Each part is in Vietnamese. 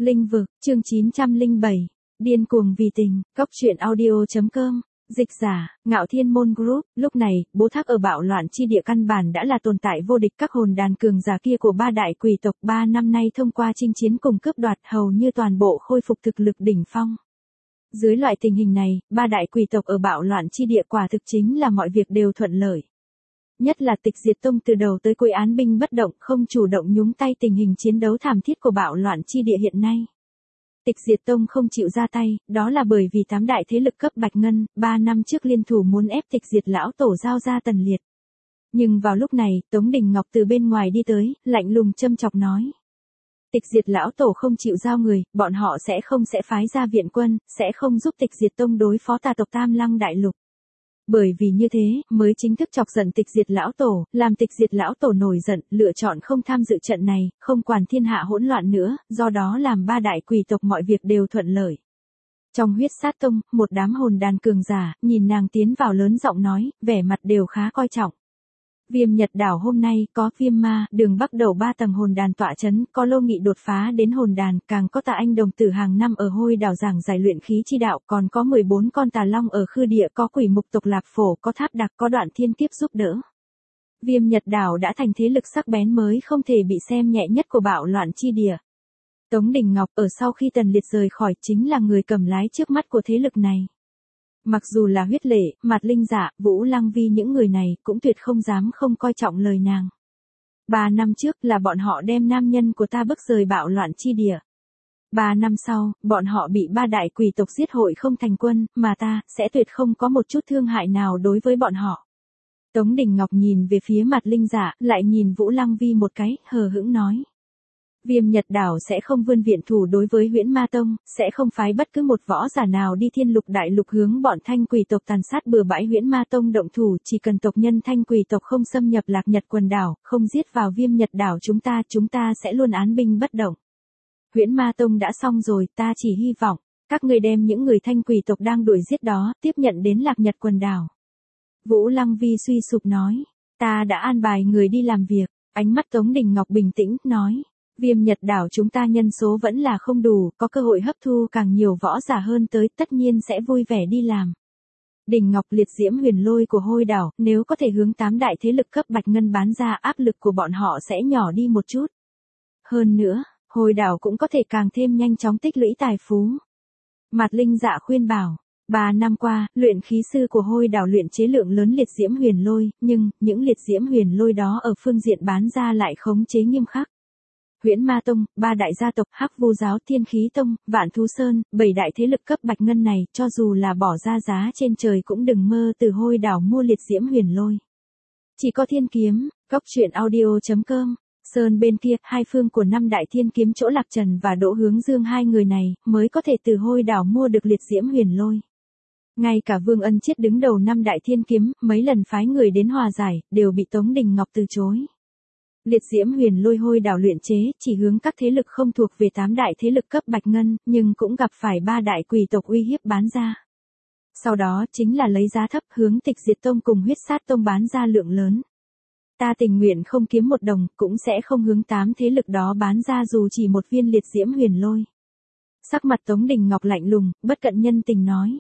Linh vực, chương 907. Điên cuồng vì tình, góc truyện audio.com. Dịch giả, Ngạo Thiên Môn Group. Lúc này, Bố Thác ở bạo loạn chi địa căn bản đã là tồn tại vô địch, các hồn đàn cường giả kia của ba đại quỷ tộc 3 năm nay thông qua chinh chiến cùng cướp đoạt hầu như toàn bộ khôi phục thực lực đỉnh phong. Dưới loại tình hình này, ba đại quỷ tộc ở bạo loạn chi địa quả thực chính là mọi việc đều thuận lợi. Nhất là Tịch Diệt Tông từ đầu tới cuối án binh bất động, không chủ động nhúng tay tình hình chiến đấu thảm thiết của bạo loạn chi địa hiện nay. Tịch Diệt Tông không chịu ra tay, đó là bởi vì 8 đại thế lực cấp bạch ngân, 3 năm trước liên thủ muốn ép Tịch Diệt lão tổ giao ra Tần Liệt. Nhưng vào lúc này, Tống Đình Ngọc từ bên ngoài đi tới, lạnh lùng châm chọc nói. Tịch Diệt lão tổ không chịu giao người, bọn họ sẽ không phái ra viện quân, sẽ không giúp Tịch Diệt Tông đối phó tà tộc Tam Lăng Đại Lục. Bởi vì như thế, mới chính thức chọc giận Tịch Diệt lão tổ, làm Tịch Diệt lão tổ nổi giận, lựa chọn không tham dự trận này, không quản thiên hạ hỗn loạn nữa, do đó làm ba đại quỷ tộc mọi việc đều thuận lợi. Trong Huyết Sát Tông, một đám hồn đàn cường giả, nhìn nàng tiến vào lớn giọng nói, vẻ mặt đều khá coi trọng. Viêm Nhật Đảo hôm nay có Viêm Ma, Đường Bắc đầu 3 tầng hồn đàn tọa chấn, có Lô Nghị đột phá đến hồn đàn, càng có Tà Anh đồng tử hàng năm ở Hôi Đảo giảng giải luyện khí chi đạo, còn có 14 con tà long ở Khư Địa, có Quỷ Mục tộc Lạp Phổ, có Tháp Đặc, có Đoạn Thiên Kiếp giúp đỡ. Viêm Nhật Đảo đã thành thế lực sắc bén mới không thể bị xem nhẹ nhất của bạo loạn chi địa. Tống Đình Ngọc ở sau khi Tần Liệt rời khỏi chính là người cầm lái trước mắt của thế lực này. Mặc dù là Huyết Lệ, Mạt Linh Dạ, Vũ Lăng Vi những người này cũng tuyệt không dám không coi trọng lời nàng. 3 năm trước là bọn họ đem nam nhân của ta bức rời bạo loạn chi địa. 3 năm sau, bọn họ bị ba đại quỷ tộc giết hội không thành quân, mà ta sẽ tuyệt không có một chút thương hại nào đối với bọn họ. Tống Đình Ngọc nhìn về phía Mạt Linh Dạ, lại nhìn Vũ Lăng Vi một cái, hờ hững nói. Viêm Nhật Đảo sẽ không vươn viện thủ đối với Huyễn Ma Tông, sẽ không phái bất cứ một võ giả nào đi Thiên Lục Đại Lục hướng bọn thanh quỷ tộc tàn sát bừa bãi Huyễn Ma Tông động thủ, chỉ cần tộc nhân thanh quỷ tộc không xâm nhập Lạc Nhật quần đảo, không giết vào Viêm Nhật Đảo chúng ta sẽ luôn án binh bất động. Huyễn Ma Tông đã xong rồi, ta chỉ hy vọng các ngươi đem những người thanh quỷ tộc đang đuổi giết đó tiếp nhận đến Lạc Nhật quần đảo. Vũ Lăng Vi suy sụp nói, ta đã an bài người đi làm việc. Ánh mắt Tống Đình Ngọc bình tĩnh, nói. Viêm Nhật Đảo chúng ta nhân số vẫn là không đủ, có cơ hội hấp thu càng nhiều võ giả hơn tới, tất nhiên sẽ vui vẻ đi làm. Đình Ngọc liệt diễm huyền lôi của Hôi Đảo, nếu có thể hướng 8 đại thế lực cấp bạch ngân bán ra, áp lực của bọn họ sẽ nhỏ đi một chút. Hơn nữa, Hôi Đảo cũng có thể càng thêm nhanh chóng tích lũy tài phú. Mạt Linh Dạ khuyên bảo. 3 năm qua, luyện khí sư của Hôi Đảo luyện chế lượng lớn liệt diễm huyền lôi, nhưng những liệt diễm huyền lôi đó ở phương diện bán ra lại khống chế nghiêm khắc. Huyễn Ma Tông, 3 đại gia tộc, Hắc Vu giáo, Thiên Khí Tông, Vạn Thú Sơn, 7 đại thế lực cấp bạch ngân này, cho dù là bỏ ra giá trên trời cũng đừng mơ từ Hôi Đảo mua liệt diễm huyền lôi. Chỉ có Thiên Kiếm, góc truyện audio.com, Sơn bên kia, hai phương của 5 đại thiên kiếm chỗ Lạc Trần và Đỗ Hướng Dương, hai người này mới có thể từ Hôi Đảo mua được liệt diễm huyền lôi. Ngay cả Vương Ân Chiết đứng đầu 5 đại thiên kiếm, mấy lần phái người đến hòa giải, đều bị Tống Đình Ngọc từ chối. Liệt diễm huyền lôi Hôi Đảo luyện chế, chỉ hướng các thế lực không thuộc về 8 đại thế lực cấp bạch ngân, nhưng cũng gặp phải 3 đại quỷ tộc uy hiếp bán ra. Sau đó chính là lấy giá thấp hướng Tịch Diệt Tông cùng Huyết Sát Tông bán ra lượng lớn. Ta tình nguyện không kiếm một đồng, cũng sẽ không hướng 8 thế lực đó bán ra dù chỉ một viên liệt diễm huyền lôi. Sắc mặt Tống Đình Ngọc lạnh lùng, bất cận nhân tình nói.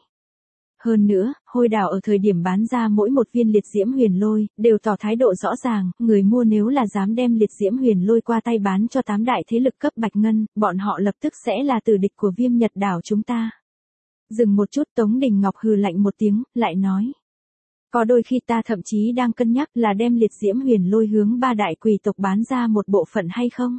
Hơn nữa, Hôi Đảo ở thời điểm bán ra mỗi một viên liệt diễm huyền lôi, đều tỏ thái độ rõ ràng, người mua nếu là dám đem liệt diễm huyền lôi qua tay bán cho 8 đại thế lực cấp bạch ngân, bọn họ lập tức sẽ là tử địch của Viêm Nhật Đảo chúng ta. Dừng một chút, Tống Đình Ngọc hừ lạnh một tiếng, lại nói. Có đôi khi ta thậm chí đang cân nhắc là đem liệt diễm huyền lôi hướng 3 đại quỷ tộc bán ra một bộ phận hay không?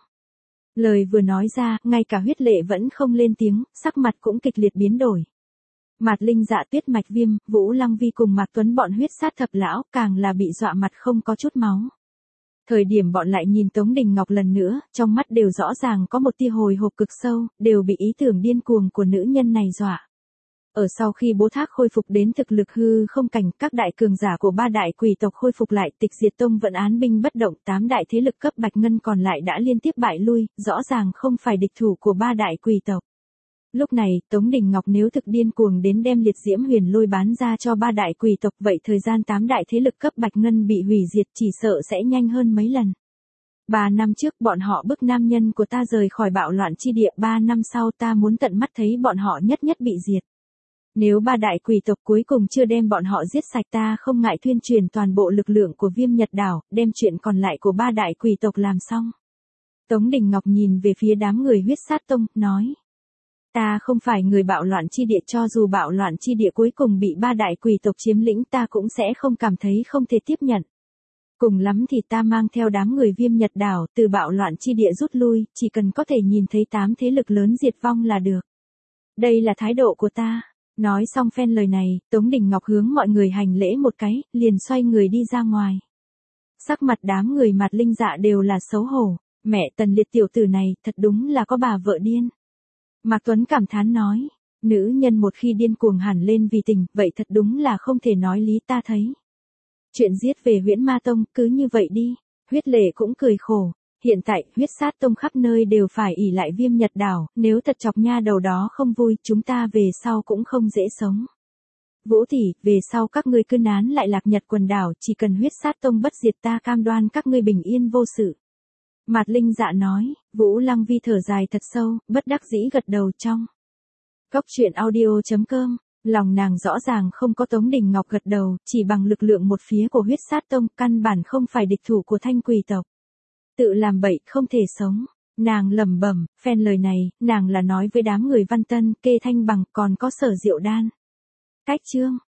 Lời vừa nói ra, ngay cả Huyết Lệ vẫn không lên tiếng, sắc mặt cũng kịch liệt biến đổi. Mạt Linh Dạ, Tuyết Mạch Viêm, Vũ Lăng Vi cùng Mạc Tuấn bọn Huyết Sát thập lão càng là bị dọa mặt không có chút máu. Thời điểm bọn lại nhìn Tống Đình Ngọc lần nữa, trong mắt đều rõ ràng có một tia hồi hộp cực sâu, đều bị ý tưởng điên cuồng của nữ nhân này dọa. Ở sau khi Bố Thác khôi phục đến thực lực hư không cảnh, các đại cường giả của 3 đại quỷ tộc khôi phục lại, Tịch Diệt Tông vẫn án binh bất động, 8 đại thế lực cấp bạch ngân còn lại đã liên tiếp bại lui, rõ ràng không phải địch thủ của 3 đại quỷ tộc. Lúc này, Tống Đình Ngọc nếu thực điên cuồng đến đem liệt diễm huyền lôi bán ra cho 3 đại quỷ tộc, vậy thời gian 8 đại thế lực cấp bạch ngân bị hủy diệt chỉ sợ sẽ nhanh hơn mấy lần. 3 năm trước bọn họ bức nam nhân của ta rời khỏi bạo loạn chi địa, 3 năm sau ta muốn tận mắt thấy bọn họ nhất nhất bị diệt. Nếu 3 đại quỷ tộc cuối cùng chưa đem bọn họ giết sạch, ta không ngại tuyên truyền toàn bộ lực lượng của Viêm Nhật Đảo, đem chuyện còn lại của 3 đại quỷ tộc làm xong. Tống Đình Ngọc nhìn về phía đám người huyết sát tông, nói. Ta không phải người bạo loạn chi địa, cho dù bạo loạn chi địa cuối cùng bị 3 đại quỷ tộc chiếm lĩnh ta cũng sẽ không cảm thấy không thể tiếp nhận. Cùng lắm thì ta mang theo đám người Viêm Nhật Đảo từ bạo loạn chi địa rút lui, chỉ cần có thể nhìn thấy 8 thế lực lớn diệt vong là được. Đây là thái độ của ta. Nói xong phen lời này, Tống Đình Ngọc hướng mọi người hành lễ một cái, liền xoay người đi ra ngoài. Sắc mặt đám người Mạt Linh Dạ đều là xấu hổ, mẹ Tần Liệt tiểu tử này thật đúng là có bà vợ điên. Mạc Tuấn cảm thán nói, nữ nhân một khi điên cuồng hẳn lên vì tình, vậy thật đúng là không thể nói lý. Ta thấy. Chuyện giết về Huyễn Ma Tông cứ như vậy đi. Huyết Lệ cũng cười khổ. Hiện tại, huyết sát tông khắp nơi đều phải ỷ lại Viêm Nhật Đảo, nếu thật chọc nha đầu đó không vui, chúng ta về sau cũng không dễ sống. Vũ tỷ, về sau các ngươi cứ nán lại Lạc Nhật quần đảo, chỉ cần huyết sát tông bất diệt ta cam đoan các ngươi bình yên vô sự. Mạt Linh Dạ nói, Vũ Lăng Vi thở dài thật sâu, bất đắc dĩ gật đầu trong. Cốc truyện audio.com, lòng nàng rõ ràng không có Tống Đình Ngọc gật đầu, chỉ bằng lực lượng một phía của huyết sát tông, căn bản không phải địch thủ của Thanh Quỷ tộc. Tự làm bậy không thể sống. Nàng lẩm bẩm, phen lời này, nàng là nói với đám người Văn Tân, Kê Thanh Bằng, còn có Sở Diệu Đan. Cách chương.